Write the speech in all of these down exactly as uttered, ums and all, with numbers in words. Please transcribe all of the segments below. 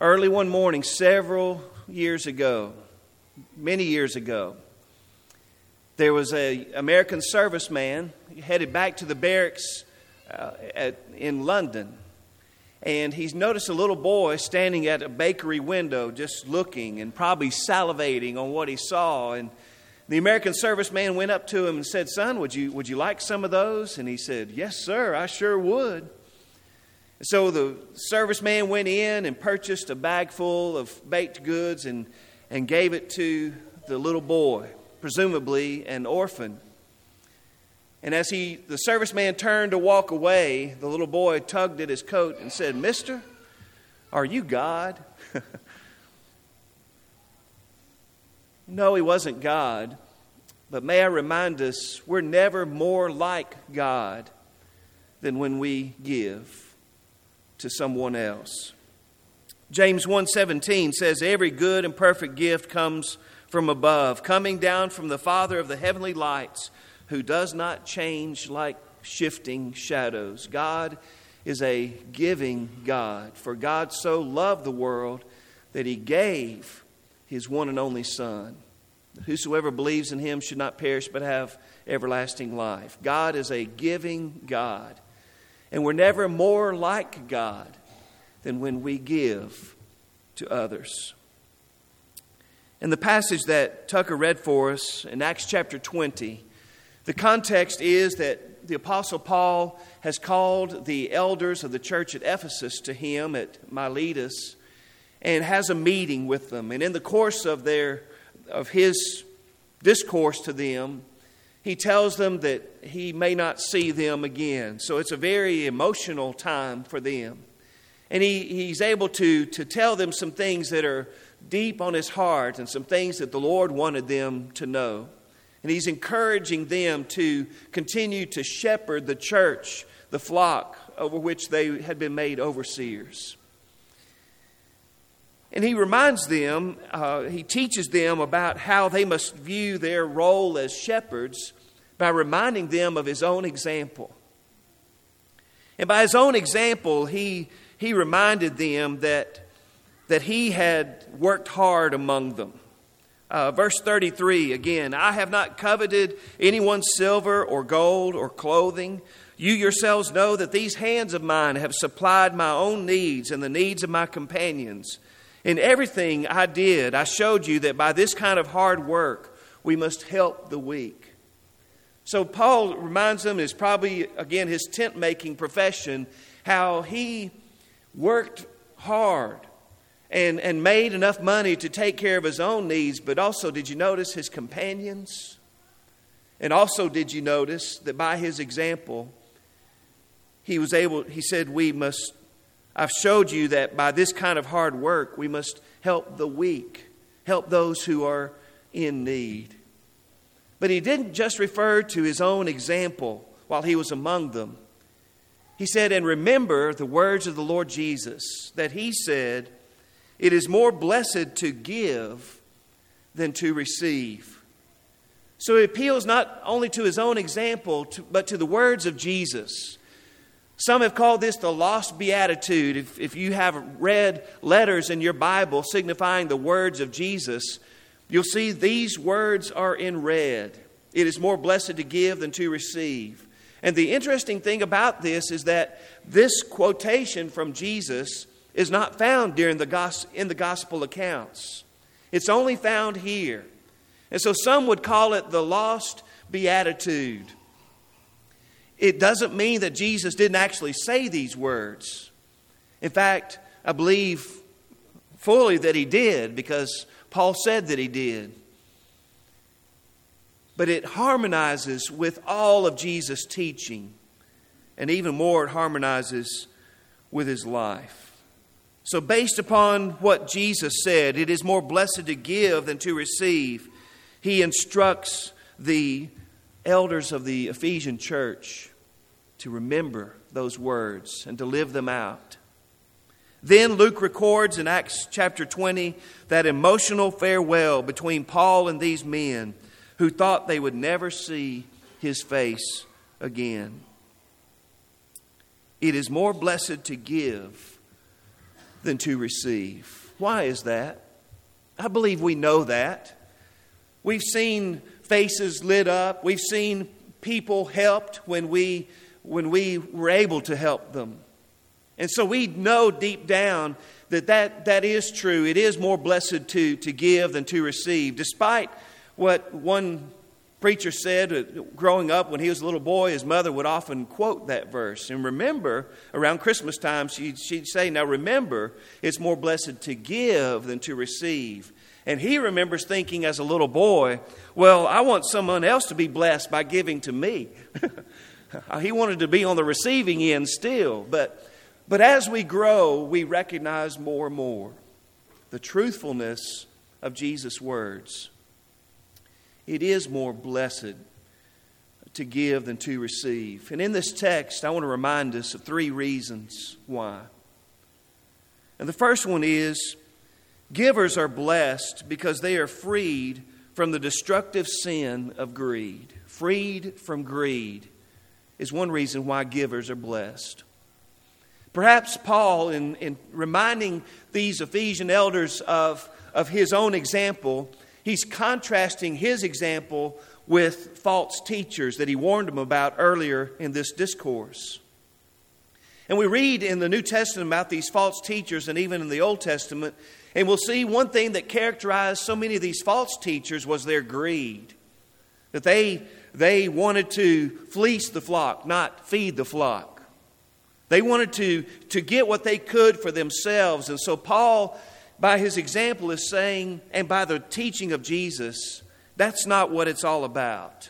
Early one morning, several years ago, many years ago, there was an American serviceman headed back to the barracks uh, at, in London. And he's noticed a little boy standing at a bakery window just looking and probably salivating on what he saw. And the American serviceman went up to him and said, "Son, would you would you like some of those?" And he said, "Yes, sir, I sure would." So the serviceman went in and purchased a bag full of baked goods and, and gave it to the little boy, presumably an orphan. And as he, the serviceman turned to walk away, the little boy tugged at his coat and said, "Mister, are you God?" No, he wasn't God. But may I remind us, we're never more like God than when we give to someone else. James one seventeen says, "Every good and perfect gift comes from above, coming down from the Father of the heavenly lights, who does not change like shifting shadows." God is a giving God. For God so loved the world that He gave His one and only Son. Whosoever believes in Him should not perish but have everlasting life. God is a giving God. And we're never more like God than when we give to others. In the passage that Tucker read for us in Acts chapter twenty, the context is that the Apostle Paul has called the elders of the church at Ephesus to him at Miletus and has a meeting with them. And in the course of their of his discourse to them, he tells them that he may not see them again. So it's a very emotional time for them. And he, he's able to, to tell them some things that are deep on his heart and some things that the Lord wanted them to know. And he's encouraging them to continue to shepherd the church, the flock over which they had been made overseers. And he reminds them, uh, he teaches them about how they must view their role as shepherds by reminding them of his own example. And by his own example, he, he reminded them that, that he had worked hard among them. Uh, verse thirty-three, again, "I have not coveted anyone's silver or gold or clothing. You yourselves know that these hands of mine have supplied my own needs and the needs of my companions. In everything I did, I showed you that by this kind of hard work, we must help the weak." So Paul reminds them, is probably, again, his tent-making profession, how he worked hard and, and made enough money to take care of his own needs. But also, did you notice his companions? And also, did you notice that by his example, he was able, he said, we must I've showed you that by this kind of hard work, we must help the weak, help those who are in need. But he didn't just refer to his own example while he was among them. He said, "And remember the words of the Lord Jesus, that he said, 'It is more blessed to give than to receive.'" So it appeals not only to his own example, but to the words of Jesus. Some have called this the lost beatitude. If, if you have read letters in your Bible signifying the words of Jesus, you'll see these words are in red. "It is more blessed to give than to receive." And the interesting thing about this is that this quotation from Jesus is not found during the gos- in the gospel accounts. It's only found here. And so some would call it the lost beatitude. It doesn't mean that Jesus didn't actually say these words. In fact, I believe fully that he did, because Paul said that he did. But it harmonizes with all of Jesus' teaching. And even more, it harmonizes with his life. So based upon what Jesus said, it is more blessed to give than to receive, he instructs the elders of the Ephesian church to remember those words and to live them out. Then Luke records in Acts chapter twenty that emotional farewell between Paul and these men who thought they would never see his face again. It is more blessed to give than to receive. Why is that? I believe we know that. We've seen faces lit up. We've seen people helped when we, when we were able to help them. And so we know deep down that that, that is true. It is more blessed to, to give than to receive. Despite what one preacher said growing up when he was a little boy, his mother would often quote that verse. And remember, around Christmas time, she'd, she'd say, now remember, it's more blessed to give than to receive. And he remembers thinking as a little boy, well, I want someone else to be blessed by giving to me. He wanted to be on the receiving end still. But, but as we grow, we recognize more and more the truthfulness of Jesus' words. It is more blessed to give than to receive. And in this text, I want to remind us of three reasons why. And the first one is, givers are blessed because they are freed from the destructive sin of greed. Freed from greed is one reason why givers are blessed. Perhaps Paul, in, in reminding these Ephesian elders of, of his own example, he's contrasting his example with false teachers that he warned them about earlier in this discourse. And we read in the New Testament about these false teachers and even in the Old Testament, and we'll see one thing that characterized so many of these false teachers was their greed. That they, they wanted to fleece the flock, not feed the flock. They wanted to, to get what they could for themselves. And so Paul, by his example, is saying, and by the teaching of Jesus, that's not what it's all about.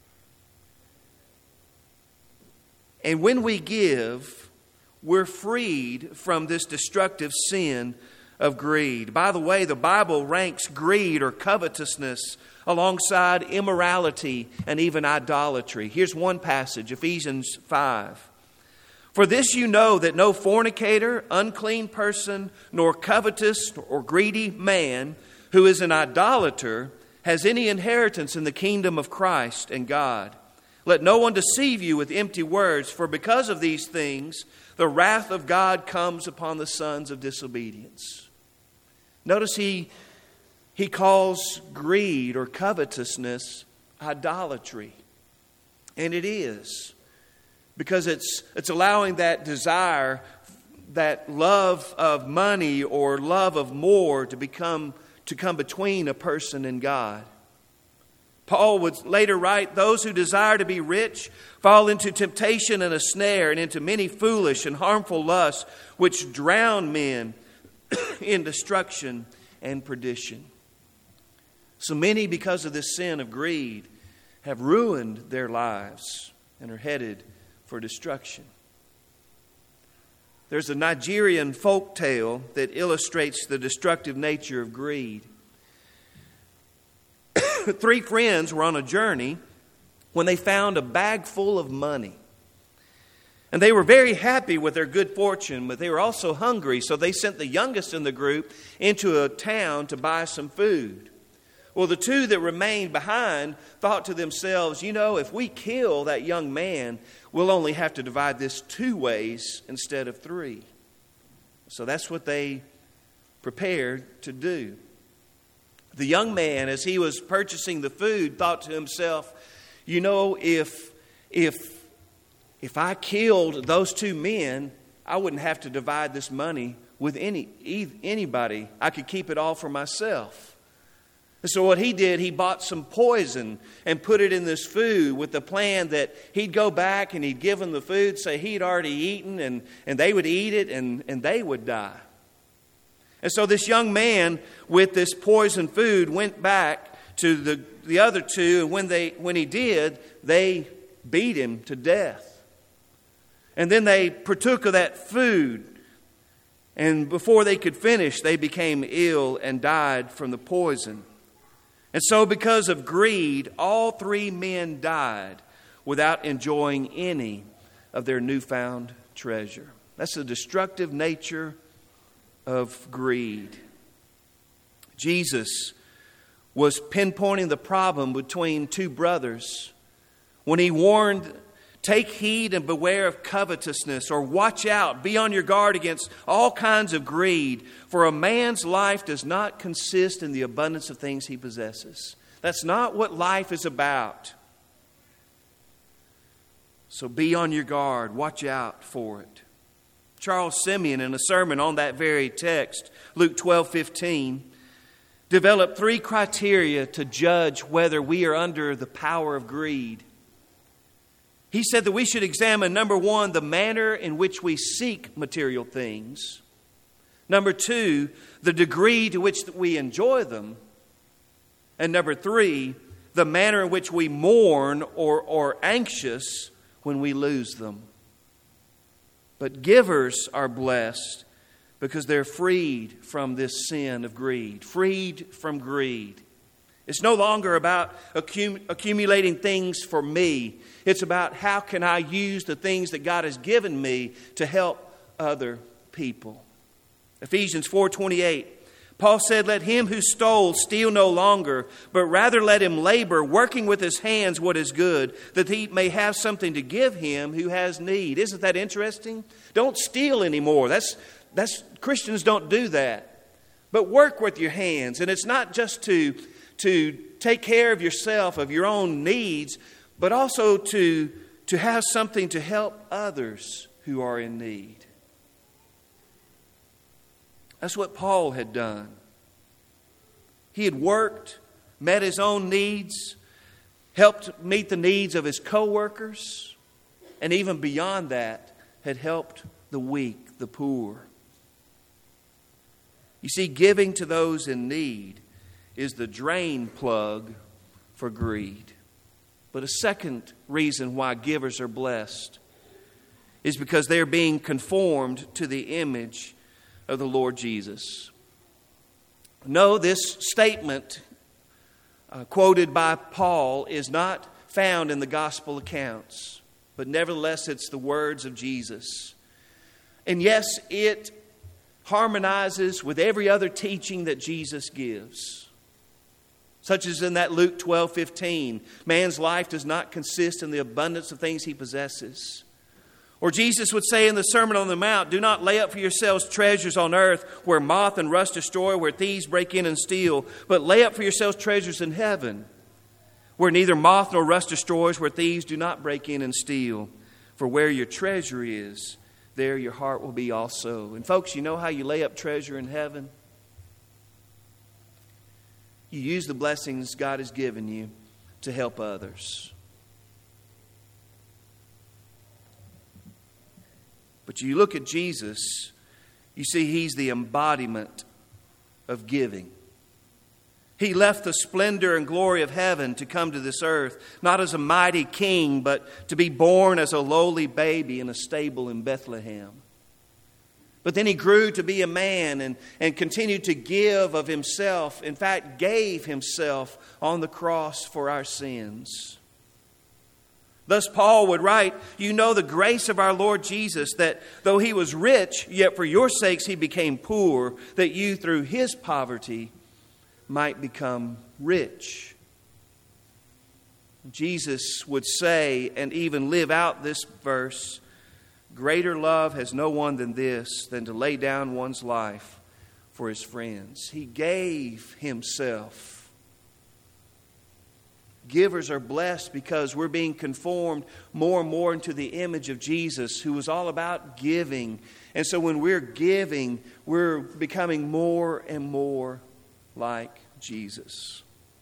And when we give, we're freed from this destructive sin of greed. By the way, the Bible ranks greed or covetousness alongside immorality and even idolatry. Here's one passage, Ephesians five. For this you know, that no fornicator, unclean person, nor covetous or greedy man who is an idolater has any inheritance in the kingdom of Christ and God. Let no one deceive you with empty words, for because of these things the wrath of God comes upon the sons of disobedience. Notice he, he calls greed or covetousness idolatry. And it is. Because it's, it's allowing that desire, that love of money or love of more to become to come between a person and God. Paul would later write, those who desire to be rich fall into temptation and a snare and into many foolish and harmful lusts which drown men in destruction and perdition. So many, because of this sin of greed, have ruined their lives and are headed for destruction. There's a Nigerian folk tale that illustrates the destructive nature of greed. Three friends were on a journey when they found a bag full of money. And they were very happy with their good fortune, but they were also hungry, so they sent the youngest in the group into a town to buy some food. Well, the two that remained behind thought to themselves, you know, if we kill that young man, we'll only have to divide this two ways instead of three. So that's what they prepared to do. The young man, as he was purchasing the food, thought to himself, you know, if, if, if I killed those two men, I wouldn't have to divide this money with any anybody. I could keep it all for myself. So what he did, he bought some poison and put it in this food with the plan that he'd go back and he'd give them the food, say he'd already eaten, and, and they would eat it and, and they would die. And so this young man with this poisoned food went back to the, the other two, and when they when he did, they beat him to death. And then they partook of that food, and before they could finish, they became ill and died from the poison. And so because of greed, all three men died without enjoying any of their newfound treasure. That's the destructive nature of greed. Jesus was pinpointing the problem between two brothers when he warned Take heed and beware of covetousness, or watch out, be on your guard against all kinds of greed. For a man's life does not consist in the abundance of things he possesses. That's not what life is about. So be on your guard, watch out for it. Charles Simeon, in a sermon on that very text, Luke twelve fifteen, developed three criteria to judge whether we are under the power of greed. He said that we should examine, number one, the manner in which we seek material things. Number two, the degree to which we enjoy them. And number three, the manner in which we mourn or are anxious when we lose them. But givers are blessed because they're freed from this sin of greed, freed from greed. It's no longer about accum- accumulating things for me. It's about how can I use the things that God has given me to help other people. Ephesians four twenty-eight, Paul said, "Let him who stole steal no longer, but rather let him labor, working with his hands what is good, that he may have something to give him who has need." Isn't that interesting? Don't steal anymore. That's, that's Christians don't do that. But work with your hands. And it's not just to, to take care of yourself, of your own needs, but also to, to have something to help others who are in need. That's what Paul had done. He had worked, met his own needs, helped meet the needs of his co-workers, and even beyond that, had helped the weak, the poor. You see, giving to those in need is the drain plug for greed. But a second reason why givers are blessed is because they're being conformed to the image of the Lord Jesus. No, this statement uh, quoted by Paul is not found in the gospel accounts, but nevertheless it's the words of Jesus. And yes, it harmonizes with every other teaching that Jesus gives. Such as in that Luke twelve fifteen, man's life does not consist in the abundance of things he possesses. Or Jesus would say in the Sermon on the Mount, "Do not lay up for yourselves treasures on earth where moth and rust destroy, where thieves break in and steal, but lay up for yourselves treasures in heaven where neither moth nor rust destroys, where thieves do not break in and steal. For where your treasure is, there your heart will be also." And folks, you know how you lay up treasure in heaven? You use the blessings God has given you to help others. But you look at Jesus, you see He's the embodiment of giving. He left the splendor and glory of heaven to come to this earth, not as a mighty king, but to be born as a lowly baby in a stable in Bethlehem. But then He grew to be a man and, and continued to give of Himself. In fact, gave Himself on the cross for our sins. Thus Paul would write, "You know the grace of our Lord Jesus, that though He was rich, yet for your sakes He became poor, that you through His poverty might become rich." Jesus would say and even live out this verse, "Greater love has no one than this, than to lay down one's life for his friends." He gave Himself. Givers are blessed because we're being conformed more and more into the image of Jesus, who was all about giving. And so when we're giving, we're becoming more and more like Jesus.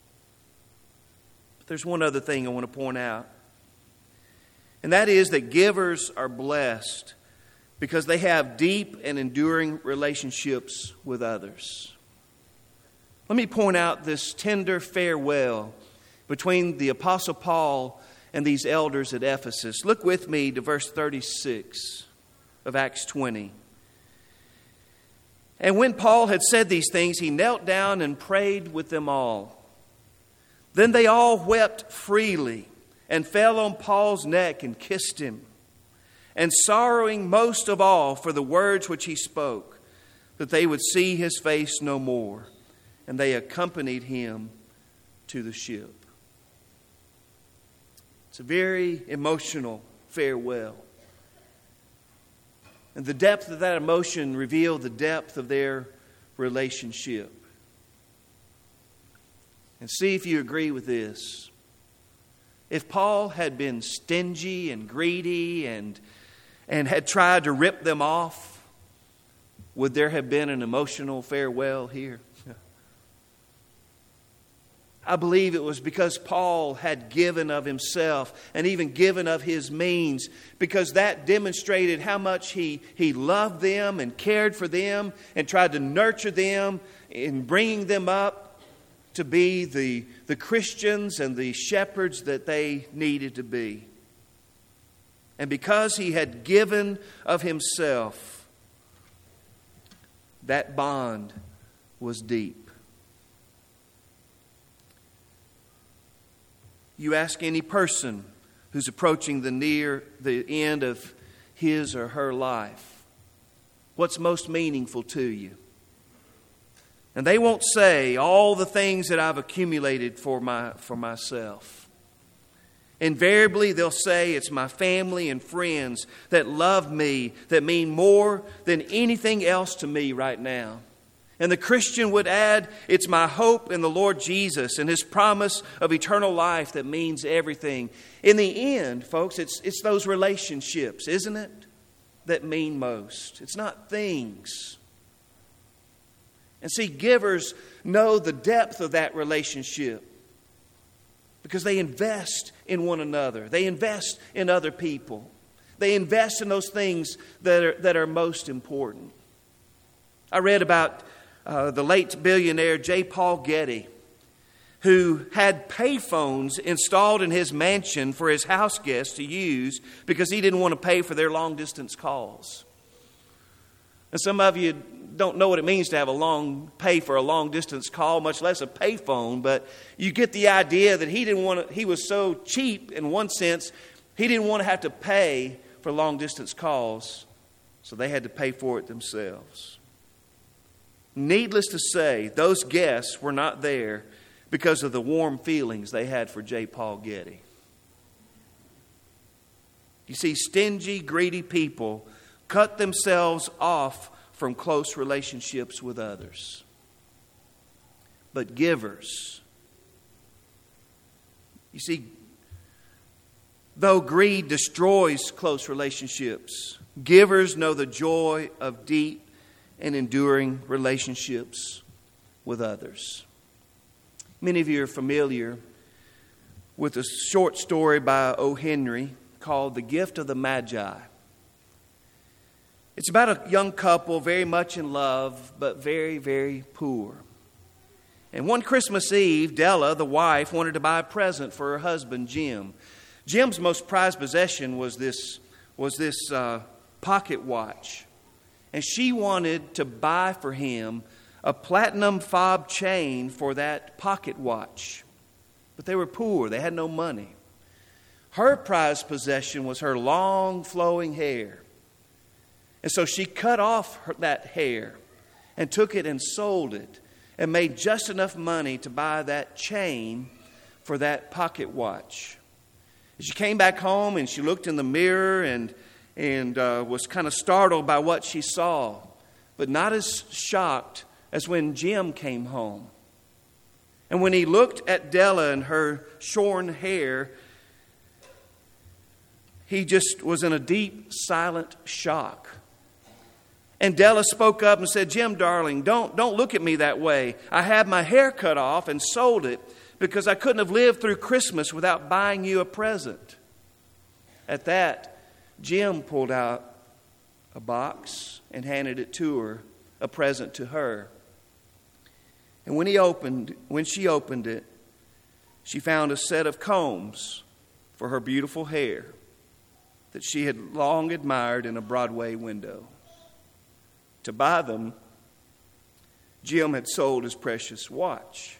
But there's one other thing I want to point out. And that is that givers are blessed because they have deep and enduring relationships with others. Let me point out this tender farewell between the Apostle Paul and these elders at Ephesus. Look with me to verse thirty-six of Acts twenty. "And when Paul had said these things, he knelt down and prayed with them all. Then they all wept freely and fell on Paul's neck and kissed him, and sorrowing most of all for the words which he spoke, that they would see his face no more. And they accompanied him to the ship." It's a very emotional farewell. And the depth of that emotion revealed the depth of their relationship. And see if you agree with this. If Paul had been stingy and greedy and, and had tried to rip them off, would there have been an emotional farewell here? I believe it was because Paul had given of himself and even given of his means, because that demonstrated how much he, he loved them and cared for them and tried to nurture them in bringing them up to be the, the Christians and the shepherds that they needed to be. And because he had given of himself, that bond was deep. You ask any person who's approaching the near the end of his or her life, what's most meaningful to you? And they won't say all the things that I've accumulated for my for myself. Invariably, they'll say it's my family and friends that love me, that mean more than anything else to me right now. And the Christian would add, it's my hope in the Lord Jesus and His promise of eternal life that means everything. In the end, folks, it's, it's those relationships, isn't it, that mean most. It's not things. And see, givers know the depth of that relationship because they invest in one another. They invest in other people. They invest in those things that are, that are most important. I read about Uh, the late billionaire J. Paul Getty, who had payphones installed in his mansion for his house guests to use because he didn't want to pay for their long-distance calls. And some of you don't know what it means to have a long pay for a long-distance call, much less a payphone, but you get the idea that he didn't want to, he was so cheap in one sense, he didn't want to have to pay for long-distance calls, so they had to pay for it themselves. Needless to say, those guests were not there because of the warm feelings they had for J. Paul Getty. You see, stingy, greedy people cut themselves off from close relationships with others. But givers, you see, though greed destroys close relationships, givers know the joy of deep and enduring relationships with others. Many of you are familiar with a short story by O. Henry called The Gift of the Magi. It's about a young couple very much in love, but very, very poor. And one Christmas Eve, Della, the wife, wanted to buy a present for her husband, Jim. Jim's most prized possession was this, was this uh, pocket watch. And she wanted to buy for him a platinum fob chain for that pocket watch. But they were poor. They had no money. Her prized possession was her long flowing hair. And so she cut off her, that hair and took it and sold it and made just enough money to buy that chain for that pocket watch. She came back home and she looked in the mirror and and uh, was kind of startled by what she saw, but not as shocked as when Jim came home. And when he looked at Della and her shorn hair, he just was in a deep, silent shock. And Della spoke up and said, "Jim, darling, don't, don't look at me that way. I had my hair cut off and sold it because I couldn't have lived through Christmas without buying you a present." At that, Jim pulled out a box and handed it to her, a present to her. And when he opened, when she opened it, she found a set of combs for her beautiful hair that she had long admired in a Broadway window. To buy them, Jim had sold his precious watch.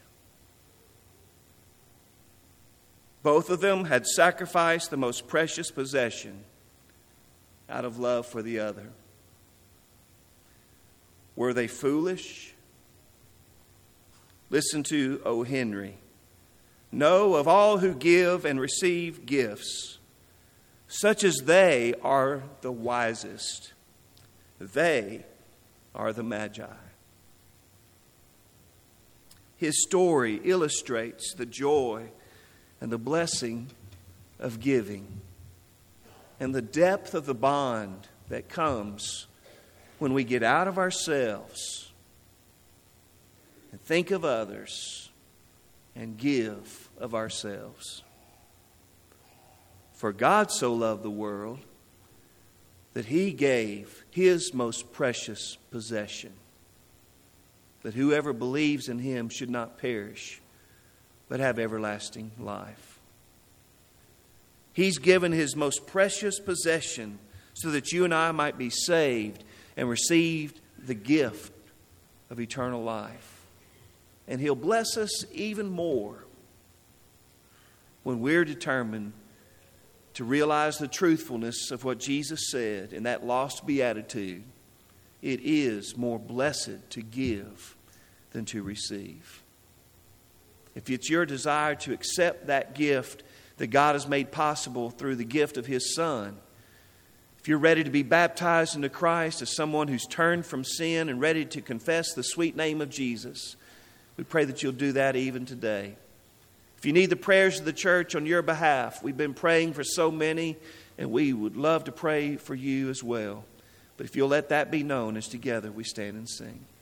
Both of them had sacrificed the most precious possession out of love for the other. Were they foolish? Listen to O. Henry. No, of all who give and receive gifts, such as they are the wisest. They are the Magi. His story illustrates the joy and the blessing of giving and the depth of the bond that comes when we get out of ourselves and think of others and give of ourselves. For God so loved the world that He gave His most precious possession, that whoever believes in Him should not perish, but have everlasting life. He's given His most precious possession so that you and I might be saved and receive the gift of eternal life. And He'll bless us even more when we're determined to realize the truthfulness of what Jesus said in that lost beatitude. It is more blessed to give than to receive. If it's your desire to accept that gift that God has made possible through the gift of His Son, if you're ready to be baptized into Christ as someone who's turned from sin and ready to confess the sweet name of Jesus, we pray that you'll do that even today. If you need the prayers of the church on your behalf, we've been praying for so many, and we would love to pray for you as well. But if you'll let that be known as together we stand and sing.